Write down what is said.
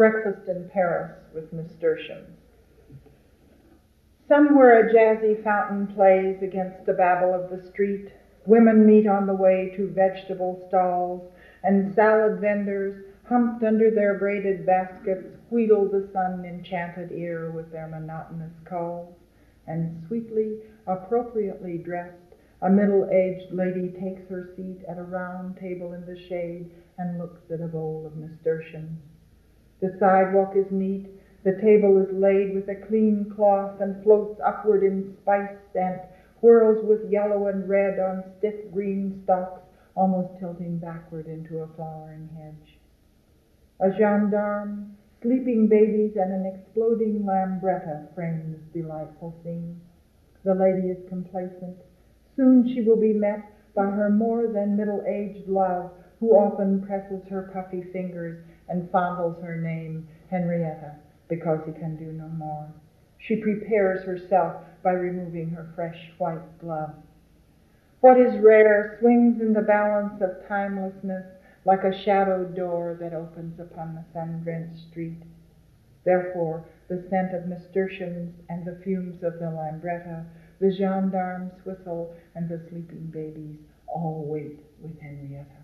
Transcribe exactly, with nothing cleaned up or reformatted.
Breakfast in Paris with Nasturtiums. Somewhere a jazzy fountain plays against the babble of the street. Women meet on the way to vegetable stalls, and salad vendors, humped under their braided baskets, wheedle the sun-enchanted ear with their monotonous calls. And sweetly, appropriately dressed, a middle-aged lady takes her seat at a round table in the shade and looks at a bowl of nasturtiums. The sidewalk is neat, the table is laid with a clean cloth and floats upward in spice scent, whirls with yellow and red on stiff green stalks, almost tilting backward into a flowering hedge. A gendarme, sleeping babies, and an exploding lambretta frame this delightful scene. The lady is complacent. Soon she will be met by her more than middle-aged love, who often presses her puffy fingers and fondles her name, Henrietta, because he can do no more. She prepares herself by removing her fresh white glove. What is rare swings in the balance of timelessness like a shadowed door that opens upon the sun-drenched street. Therefore, the scent of nasturtiums and the fumes of the lambretta, the gendarme's whistle and the sleeping babies all wait with Henrietta.